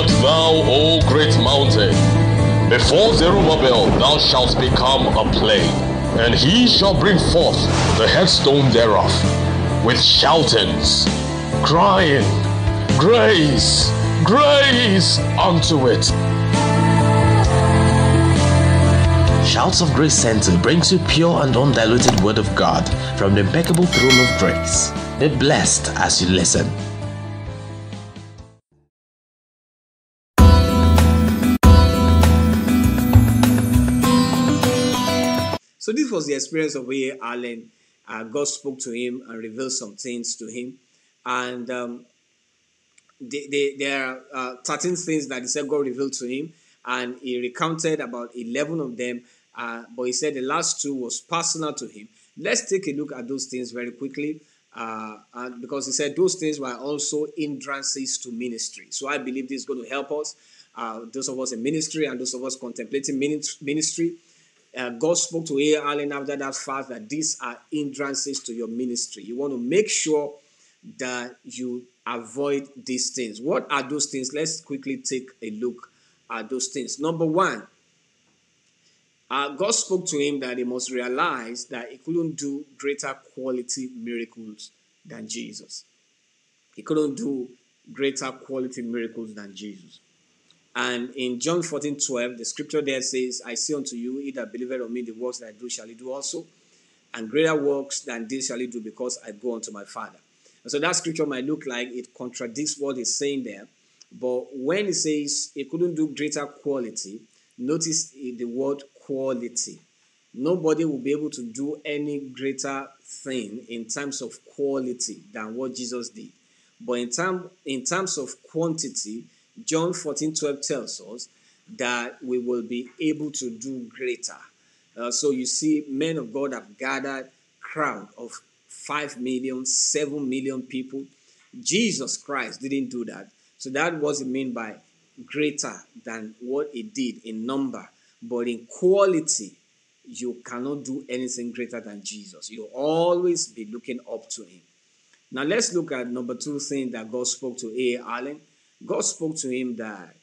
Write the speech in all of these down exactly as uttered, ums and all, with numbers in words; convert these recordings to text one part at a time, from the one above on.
art thou, O great mountain? Before Zerubbabel thou shalt become a plain, and he shall bring forth the headstone thereof, with shoutings, crying, Grace, grace unto it. Shouts of Grace Center brings you pure and undiluted word of God from the impeccable throne of grace. Be blessed as you listen. So this was the experience of A. Allen. Uh, God spoke to him and revealed some things to him. And um, they, they, there are uh, thirteen things that he said God revealed to him. And he recounted about eleven of them. Uh, but he said the last two was personal to him. Let's take a look at those things very quickly. Uh, and because he said those things were also hindrances to ministry. So I believe this is going to help us. Uh, those of us in ministry and those of us contemplating ministry. Uh, God spoke to A. Allen after that fast that these are hindrances to your ministry. You want to make sure that you avoid these things. What are those things? Let's quickly take a look at those things. Number one, uh, God spoke to him that he must realize that he couldn't do greater quality miracles than Jesus. He couldn't do greater quality miracles than Jesus. And in John fourteen twelve, the scripture there says, I say unto you, he that believeth on me, the works that I do shall he do also, and greater works than these shall he do, because I go unto my Father. And so that scripture might look like it contradicts what he's saying there. But when he says he couldn't do greater quality, notice the word quality. Nobody will be able to do any greater thing in terms of quality than what Jesus did. But in, term, in terms of quantity, John fourteen twelve tells us that we will be able to do greater. Uh, so you see, men of God have gathered crowd of five million, seven million people. Jesus Christ didn't do that. So that was it mean by greater than what he did in number. But in quality, you cannot do anything greater than Jesus. You'll always be looking up to him. Now let's look at number two thing that God spoke to A. Allen. God spoke to him that,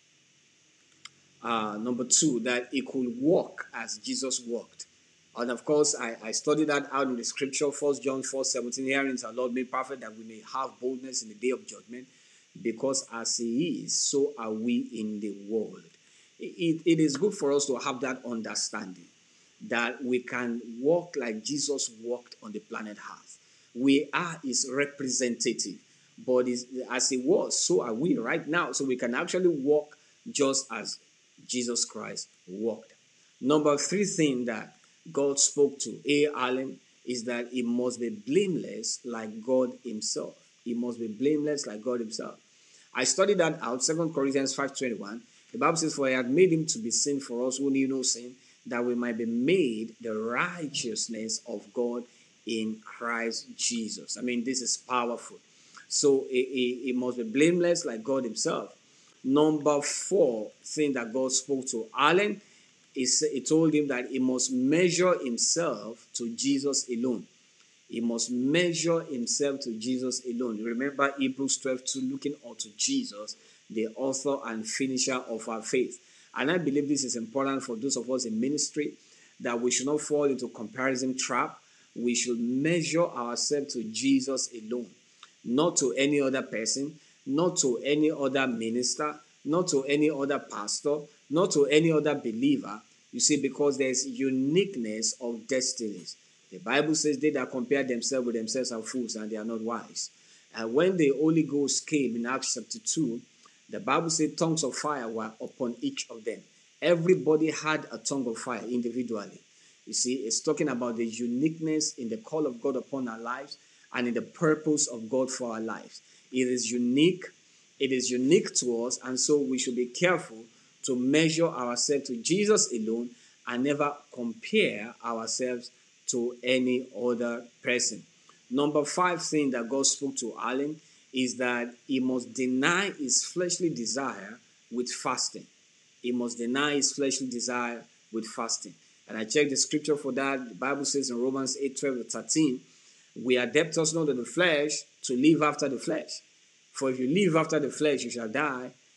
uh, number two, that he could walk as Jesus walked. And of course, I, I studied that out in the scripture, First John four seventeen, herein is our Lord made perfect, that we may have boldness in the day of judgment, because as he is, so are we in the world. It, it is good for us to have that understanding, that we can walk like Jesus walked on the planet Earth. We are his representative. But as he was, so are we right now. So we can actually walk just as Jesus Christ walked. Number three thing that God spoke to A. Allen is that he must be blameless like God himself. He must be blameless like God himself. I studied that out, Second Corinthians five twenty-one. The Bible says, for he had made him to be sin for us who knew no sin, that we might be made the righteousness of God in Christ Jesus. I mean, this is powerful. So he, he, he must be blameless like God himself. Number four thing that God spoke to Allen is he told him that he must measure himself to Jesus alone. He must measure himself to Jesus alone. Remember Hebrews twelve two, looking unto Jesus, the author and finisher of our faith. And I believe this is important for those of us in ministry, that we should not fall into comparison trap. We should measure ourselves to Jesus alone. Not to any other person, not to any other minister, not to any other pastor, not to any other believer. You see, because there's uniqueness of destinies. The Bible says they that compare themselves with themselves are fools and they are not wise. And when the Holy Ghost came in Acts chapter two, the Bible said tongues of fire were upon each of them. Everybody had a tongue of fire individually. You see, it's talking about the uniqueness in the call of God upon our lives and in the purpose of God for our lives. It is unique. It is unique to us, and so we should be careful to measure ourselves to Jesus alone and never compare ourselves to any other person. Number five thing that God spoke to Allen is that he must deny his fleshly desire with fasting. He must deny his fleshly desire with fasting. And I checked the scripture for that. The Bible says in Romans eight twelve to thirteen, we are debtors not to the flesh to live after the flesh. For if you live after the flesh, you shall die.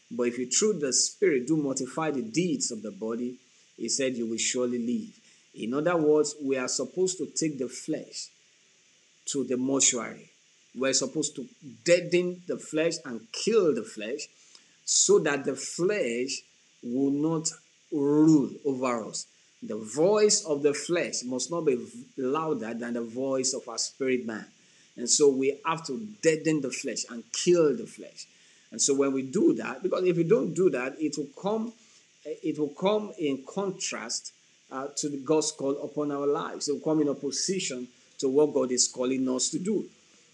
But if you through the Spirit do mortify the deeds of the body, he said you will surely live. In other words, we are supposed to take the flesh to the mortuary. We're supposed to deaden the flesh and kill the flesh so that the flesh will not rule over us. The voice of the flesh must not be louder than the voice of our spirit man. And so we have to deaden the flesh and kill the flesh. And so when we do that, because if we don't do that, it will come, it will come in contrast uh, to the God's call upon our lives. It will come in opposition to what God is calling us to do.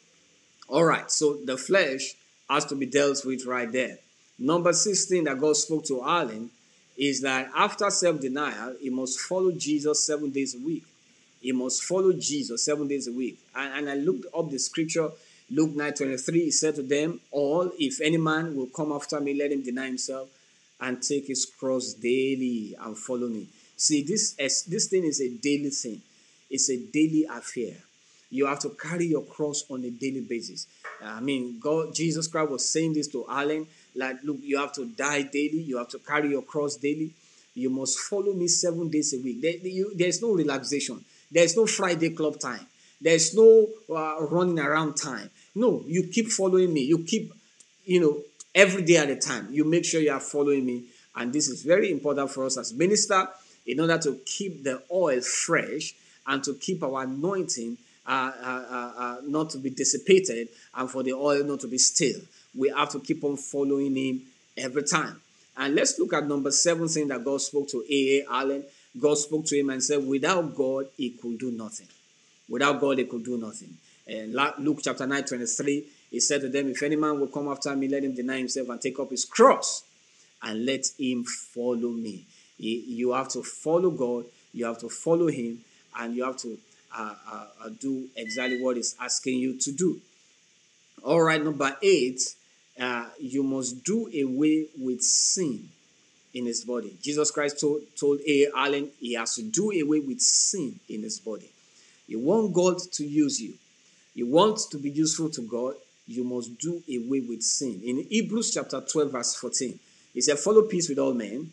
All right, so the flesh has to be dealt with right there. Number sixteen that God spoke to Alan is that after self-denial, he must follow Jesus seven days a week. He must follow Jesus seven days a week. And, and I looked up the scripture, Luke nine twenty-three, he said to them all, if any man will come after me, let him deny himself and take his cross daily and follow me. See, this, this thing is a daily thing. It's a daily affair. You have to carry your cross on a daily basis. I mean, God, Jesus Christ was saying this to Alan, like, look, you have to die daily. You have to carry your cross daily. You must follow me seven days a week. There, you, there's no relaxation. There's no Friday club time. There's no uh, running around time. No, you keep following me. You keep, you know, every day at a time. You make sure you are following me. And this is very important for us as minister in order to keep the oil fresh and to keep our anointing uh, uh, uh, uh, not to be dissipated and for the oil not to be stale. We have to keep on following him every time. And let's look at number seven thing that God spoke to A A Allen. God spoke to him and said, without God, he could do nothing. Without God, he could do nothing. And Luke chapter nine twenty-three, he said to them, if any man will come after me, let him deny himself and take up his cross and let him follow me. You have to follow God, you have to follow him, and you have to uh, uh, uh, do exactly what he's asking you to do. All right, number eight, uh, you must do away with sin in his body. Jesus Christ told, told A. Allen he has to do away with sin in his body. You want God to use you. You want to be useful to God, you must do away with sin. In Hebrews chapter twelve, verse fourteen, he said, follow peace with all men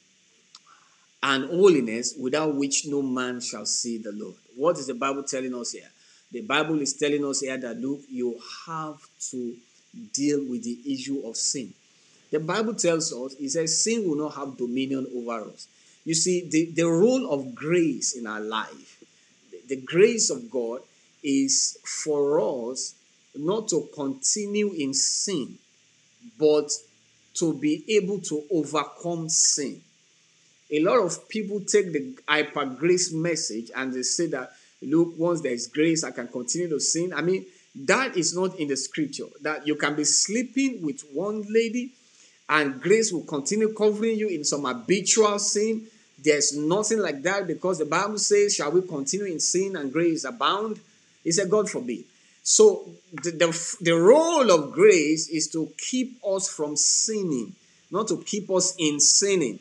and holiness, without which no man shall see the Lord. What is the Bible telling us here? The Bible is telling us here that, look, you have to deal with the issue of sin. The Bible tells us, it says, sin will not have dominion over us. You see, the, the role of grace in our life, the, the grace of God is for us not to continue in sin, but to be able to overcome sin. A lot of people take the hyper grace message and they say that, look, once there is grace, I can continue to sin. I mean, that is not in the scripture. That you can be sleeping with one lady and grace will continue covering you in some habitual sin. There's nothing like that, because the Bible says, shall we continue in sin and grace abound? He said, God forbid. So the, the, the role of grace is to keep us from sinning, not to keep us in sinning.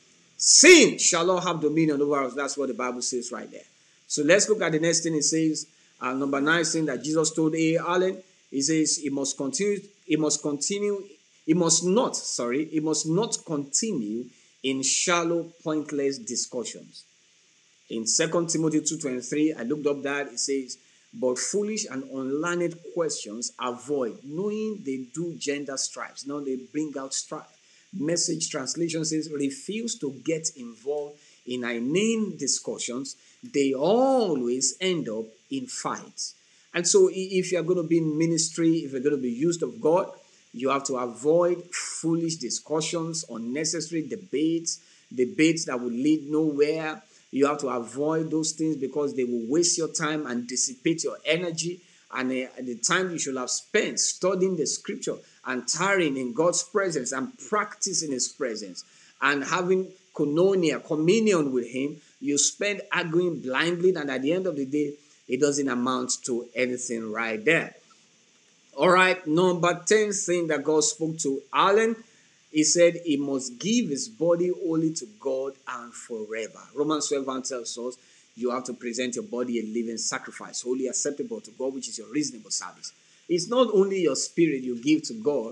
Sin shall not have dominion over us. That's what the Bible says right there. So let's look at the next thing it says. Uh, number nine thing that Jesus told A. Allen. He says he must continue, he must continue, he must not, sorry, he must not continue in shallow, pointless discussions. In Second Timothy two twenty-three, I looked up that, it says, but foolish and unlearned questions avoid, knowing they do gender strifes. Now they bring out strife. Message translation says, refuse to get involved in inane discussions. They always end up in fights. And so if you're going to be in ministry, if you're going to be used of God, you have to avoid foolish discussions, unnecessary debates, debates that will lead nowhere. You have to avoid those things because they will waste your time and dissipate your energy. And uh, the time you should have spent studying the scripture and tarrying in God's presence and practicing his presence and having koinonia, communion with him, you spend arguing blindly, and at the end of the day, it doesn't amount to anything right there. All right, number ten thing that God spoke to Alan, he said he must give his body wholly to God and forever. Romans twelve tells us you have to present your body a living sacrifice, wholly acceptable to God, which is your reasonable service. It's not only your spirit you give to God,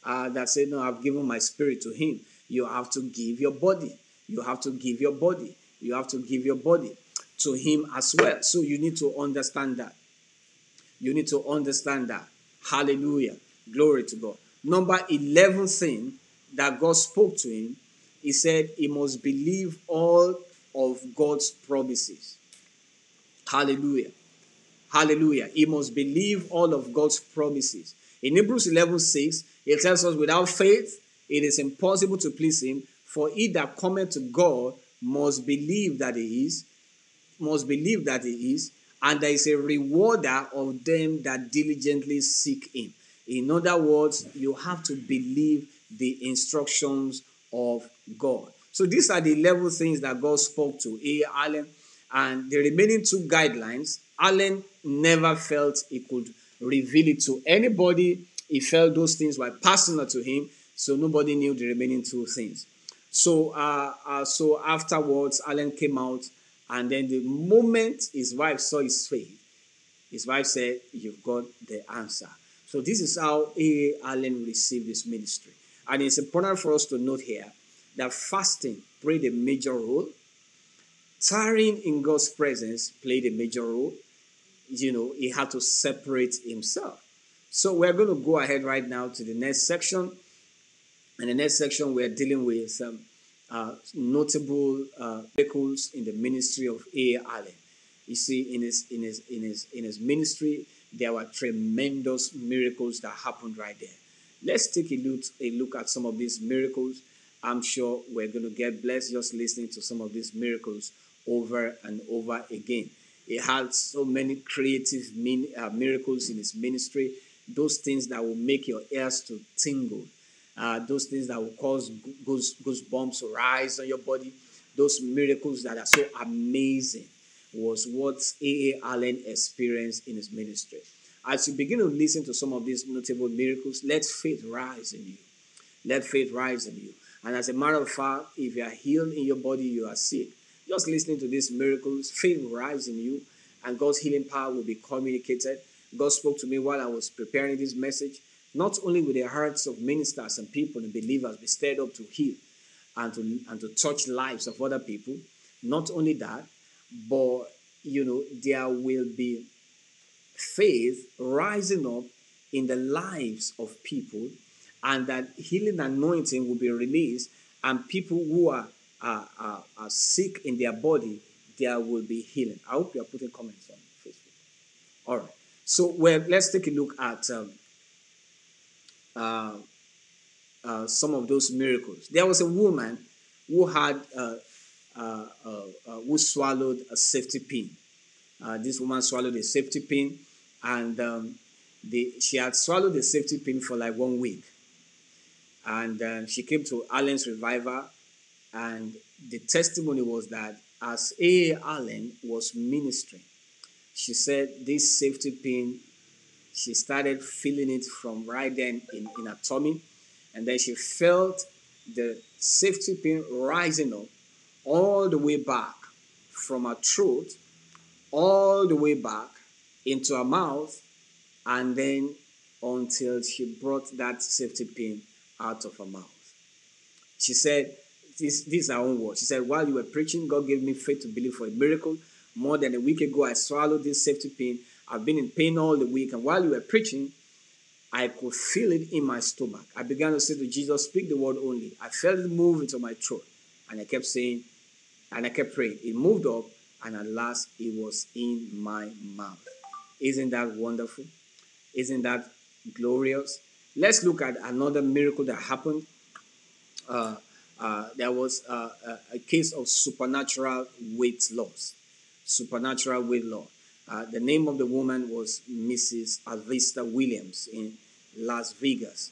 uh, that said, no, I've given my spirit to him. You have to give your body. You have to give your body. You have to give your body to him as well. So you need to understand that. You need to understand that. Hallelujah. Glory to God. Number eleven thing that God spoke to him, he said he must believe all of God's promises. Hallelujah. Hallelujah. He must believe all of God's promises. In Hebrews eleven six, it tells us, without faith, it is impossible to please him, for he that cometh to God must believe that he is, must believe that he is, and there is a rewarder of them that diligently seek him. In other words, you have to believe the instructions of God. So these are the eleven things that God spoke to A. Allen, and the remaining two guidelines, Allen never felt he could reveal it to anybody. He felt those things were personal to him, so nobody knew the remaining two things. So, uh, uh, so afterwards, Allen came out, and then the moment his wife saw his faith, his wife said, "You've got the answer." So this is how A. Allen received his ministry. And it's important for us to note here that fasting played a major role. Tarrying in God's presence played a major role. You know, he had to separate himself. So we're going to go ahead right now to the next section. In the next section, we're dealing with um, uh, notable uh, miracles in the ministry of A. Allen. You see, in his in his in his in his ministry, there were tremendous miracles that happened right there. Let's take a look a look at some of these miracles. I'm sure we're going to get blessed just listening to some of these miracles over and over again. He had so many creative min, uh, miracles in his ministry. Those things that will make your ears to tingle. Uh, those things that will cause goose, goosebumps to rise on your body. Those miracles that are so amazing was what A. A. Allen experienced in his ministry. As you begin to listen to some of these notable miracles, let faith rise in you. Let faith rise in you. And as a matter of fact, if you are healed in your body, you are sick. Just listening to these miracles, faith will rise in you, and God's healing power will be communicated. God spoke to me while I was preparing this message. Not only will the hearts of ministers and people and believers be stirred up to heal and to, and to touch lives of other people, not only that, but, you know, there will be faith rising up in the lives of people, and that healing anointing will be released, and people who are, are, are, are sick in their body, there will be healing. I hope you are putting comments on Facebook. All right. So, well, let's take a look at um, uh, uh, some of those miracles. There was a woman who had uh, uh, uh, uh, who swallowed a safety pin. Uh, this woman swallowed a safety pin, and um, the, she had swallowed the safety pin for like one week. And uh, she came to Allen's revival, and the testimony was that as A. Allen was ministering, she said this safety pin, she started feeling it from right then in, in her tummy, and then she felt the safety pin rising up all the way back from her throat, all the way back into her mouth, and then until she brought that safety pin out of her mouth. She said, this, this is her own words. She said, while you were preaching, God gave me faith to believe for a miracle. More than a week ago, I swallowed this safety pin. I've been in pain all the week. And while you were preaching, I could feel it in my stomach. I began to say to Jesus, speak the word only. I felt it move into my throat. And I kept saying, and I kept praying. It moved up, and at last it was in my mouth. Isn't that wonderful? Isn't that glorious? Let's look at another miracle that happened. Uh, uh, there was uh, a, a case of supernatural weight loss. Supernatural weight loss. Uh, the name of the woman was Missus Alvista Williams in Las Vegas.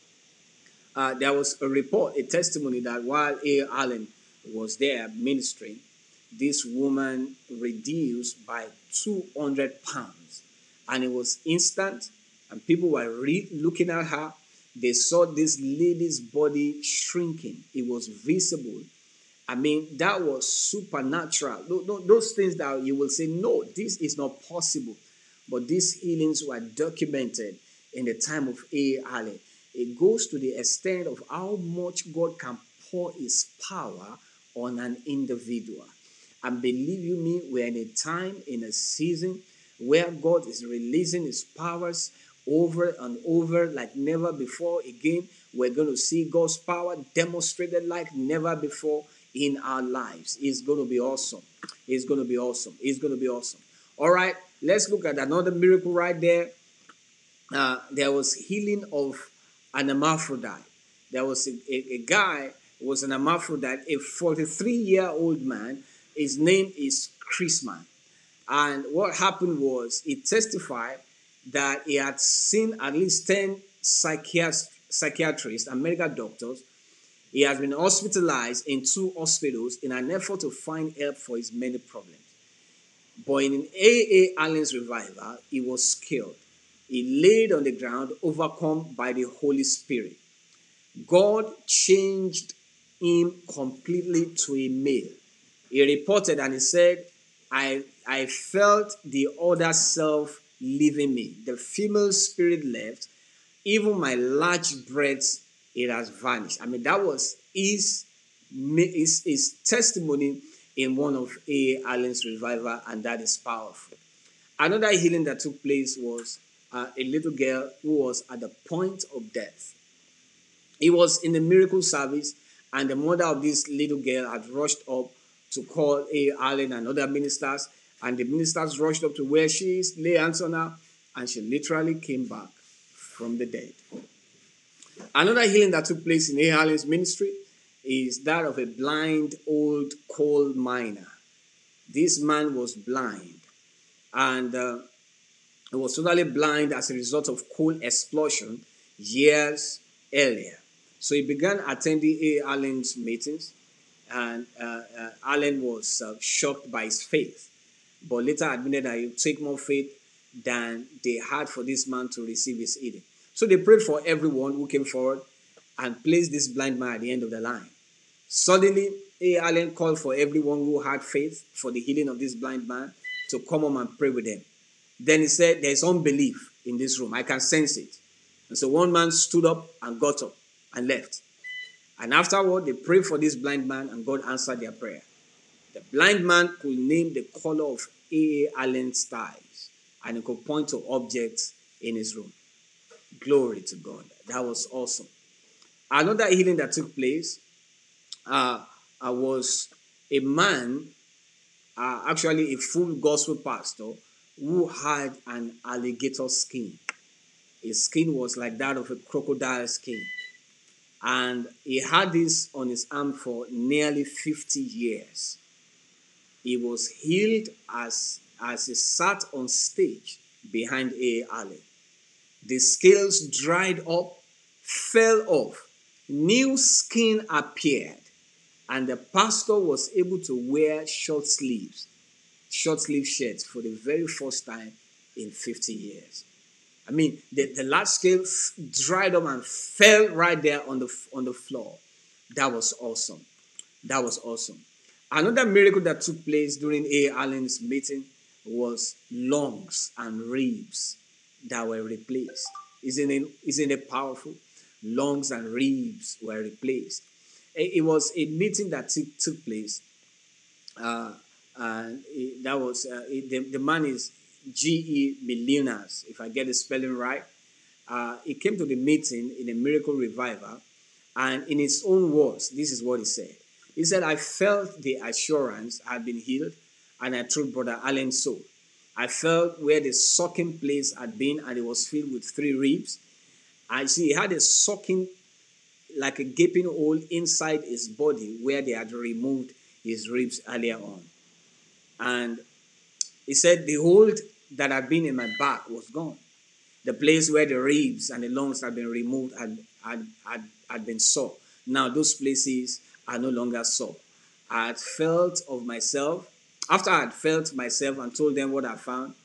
Uh, there was a report, a testimony that while A. Allen was there ministering, this woman reduced by two hundred pounds. And it was instant, and people were re- looking at her. They saw this lady's body shrinking. It was visible. I mean, that was supernatural. Those things that you will say, no, this is not possible. But these healings were documented in the time of A. Allen. It goes to the extent of how much God can pour his power on an individual. And believe you me, we're in a time, in a season where God is releasing his powers over and over like never before. Again, we're going to see God's power demonstrated like never before in our lives. It's going to be awesome. It's going to be awesome. It's going to be awesome. All right, let's look at another miracle right there. Uh, there was healing of an hermaphrodite. There was a, a, a guy who was an hermaphrodite, a forty-three-year-old man. His name is Chrisman. And what happened was he testified that he had seen at least ten psychiat- psychiatrists and medical doctors. He has been hospitalized in two hospitals in an effort to find help for his many problems. But in A A Allen's revival, he was cured. He laid on the ground, overcome by the Holy Spirit. God changed him completely to a male. He reported and he said, I, I felt the other self leaving me. The female spirit left. Even my large breasts, it has vanished. I mean, that was his, his, his testimony in one of A. Allen's revival, and that is powerful. Another healing that took place was uh, a little girl who was at the point of death. It was in the miracle service, and the mother of this little girl had rushed up to call A. Allen and other ministers, and the ministers rushed up to where she is, lay hands on her, and she literally came back from the dead. Another healing that took place in A. Allen's ministry is that of a blind old coal miner. This man was blind, and uh, he was totally blind as a result of coal explosion years earlier. So he began attending A. Allen's meetings, and uh, uh, Allen was uh, shocked by his faith, but later admitted that it would take more faith than they had for this man to receive his healing. So they prayed for everyone who came forward and placed this blind man at the end of the line. Suddenly, A. Allen called for everyone who had faith for the healing of this blind man to come home and pray with them. Then he said, there's unbelief in this room. I can sense it. And so one man stood up and got up and left. And afterward, they prayed for this blind man, and God answered their prayer. The blind man could name the color of A. A. Allen's ties, and he could point to objects in his room. Glory to God. That was awesome. Another healing that took place uh, uh, was a man, uh, actually a full gospel pastor, who had an alligator skin. His skin was like that of a crocodile skin. And he had this on his arm for nearly fifty years. He was healed as, as he sat on stage behind A. A. Allen. The scales dried up, fell off, new skin appeared, and the pastor was able to wear short sleeves, short sleeve shirts for the very first time in fifty years. I mean, the, the large scale dried up and fell right there on the, on the floor. That was awesome. That was awesome. Another miracle that took place during A. Allen's meeting was lungs and ribs that were replaced. Isn't it, isn't it powerful? Lungs and ribs were replaced. It, it was a meeting that t- took place. Uh, and it, that was, uh, it, the, the man is G E Millionaires, if I get the spelling right. Uh, he came to the meeting in a miracle revival, and in his own words, this is what he said. He said, I felt the assurance I had been healed, and I told Brother Allen so. I felt where the sucking place had been, and it was filled with three ribs. I see he had a sucking, like a gaping hole inside his body where they had removed his ribs earlier on. And he said the hold that had been in my back was gone. The place where the ribs and the lungs had been removed had, had, had, had been sore. Now those places are no longer sore. I had felt of myself. After I had felt myself and told them what I found,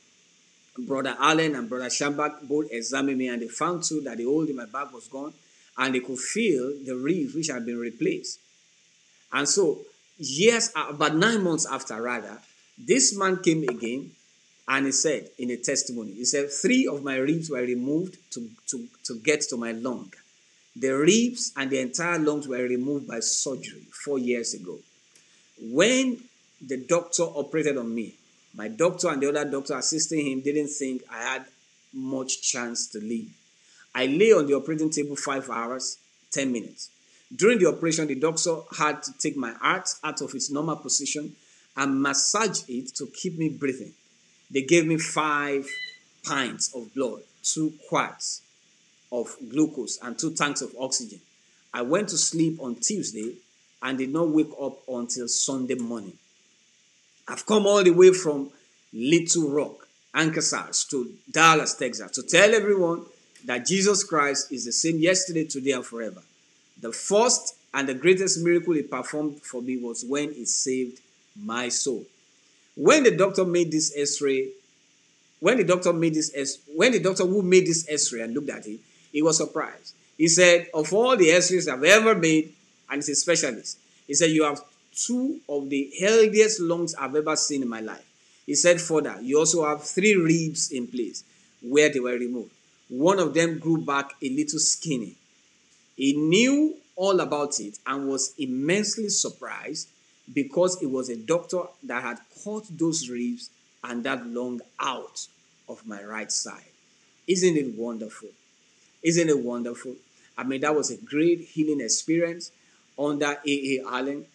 Brother Allen and Brother Shambach both examined me, and they found too that the hold in my back was gone, and they could feel the ribs which had been replaced. And so, years, about nine months after rather, this man came again And he said in a testimony, he said, three of my ribs were removed to, to, to get to my lung. The ribs and the entire lungs were removed by surgery four years ago. When the doctor operated on me, my doctor and the other doctor assisting him didn't think I had much chance to live. I lay on the operating table five hours, ten minutes. During the operation, the doctor had to take my heart out of its normal position and massage it to keep me breathing. They gave me five pints of blood, two quarts of glucose, and two tanks of oxygen. I went to sleep on Tuesday and did not wake up until Sunday morning. I've come all the way from Little Rock, Anchorage, to Dallas, Texas, to tell everyone that Jesus Christ is the same yesterday, today, and forever. The first and the greatest miracle he performed for me was when he saved my soul. When the doctor made this X-ray, when the doctor made this S, when the doctor who made this X-ray and looked at it, he was surprised. He said, of all the X-rays I've ever made, and he's a specialist, he said, you have two of the healthiest lungs I've ever seen in my life. He said further, you also have three ribs in place where they were removed. One of them grew back a little skinny. He knew all about it and was immensely surprised because it was a doctor that had cut those ribs and that lung out of my right side. Isn't it wonderful? Isn't it wonderful? I mean, that was a great healing experience under A A Allen.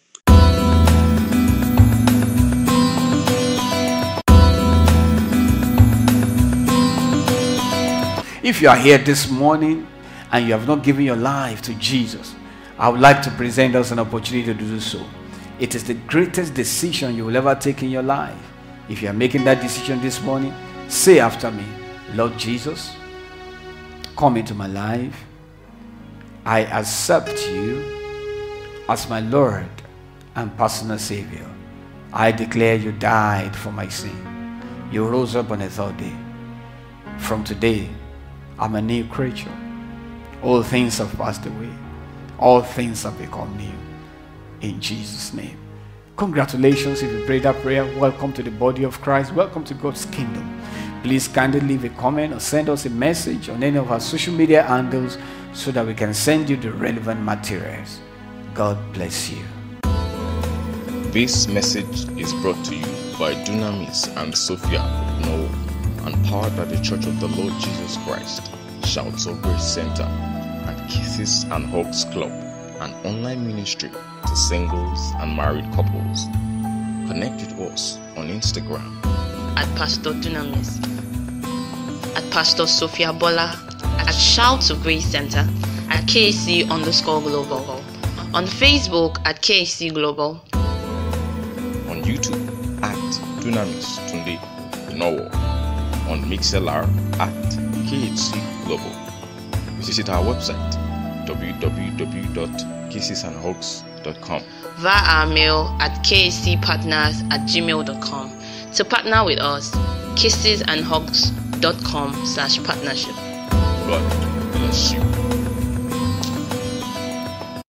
If you are here this morning and you have not given your life to Jesus, I would like to present us an opportunity to do so. It is the greatest decision you will ever take in your life. If you are making that decision this morning, say after me, Lord Jesus, come into my life. I accept you as my Lord and personal Savior. I declare you died for my sin. You rose up on the third day. From today, I'm a new creature. All things have passed away. All things have become new. In Jesus' name. Congratulations if you prayed that prayer. Welcome to the body of Christ. Welcome to God's kingdom. Please kindly leave a comment or send us a message on any of our social media handles so that we can send you the relevant materials. God bless you. This message is brought to you by Dunamis and Sophia Noel, and powered by the Church of the Lord Jesus Christ, Shouts of Grace Center, and Kisses and Hugs Club, an online ministry to singles and married couples. Connect with us on Instagram at Pastor Dunamis, at Pastor Sophia Bola, at Shouts of Grace Center, at K C underscore global, on Facebook at K C Global, on YouTube at Dunamis Tunde Nowo, on MixLR at K H C Global. Visit our website w w w dot kisses and hugs dot com, via our mail at k c partners at gmail dot com. To partner with us, kisses and hugs dot com slash partnership. God bless you.